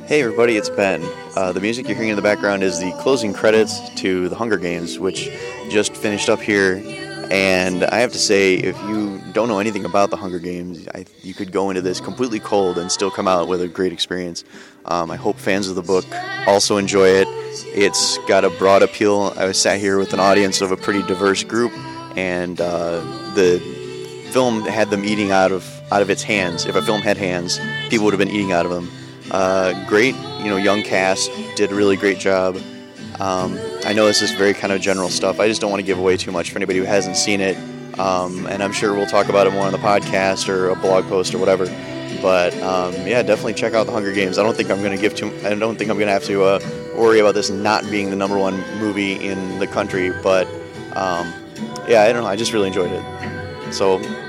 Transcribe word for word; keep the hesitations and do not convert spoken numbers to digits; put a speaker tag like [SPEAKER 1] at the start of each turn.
[SPEAKER 1] Hey everybody, it's Ben. Uh, the music you're hearing in the background is the closing credits to The Hunger Games, which just finished up here. And I have to say, if you don't know anything about The Hunger Games, I, you could go into this completely cold and still come out with a great experience. Um, I hope fans of the book also enjoy it. It's got a broad appeal. I was sat here with an audience of a pretty diverse group, and uh, the film had them eating out of out of its hands. If a film had hands, people would have been eating out of them. Uh, great, you know, young cast, did a really great job. Um, I know this is very kind of general stuff. I just don't want to give away too much for anybody who hasn't seen it. Um, and I'm sure we'll talk about it more on the podcast or a blog post or whatever. But um, yeah, definitely check out The Hunger Games. I don't think I'm going to give too. I don't think I'm going to have to uh, worry about this not being the number one movie in the country. But um, yeah, I don't know. I just really enjoyed it. So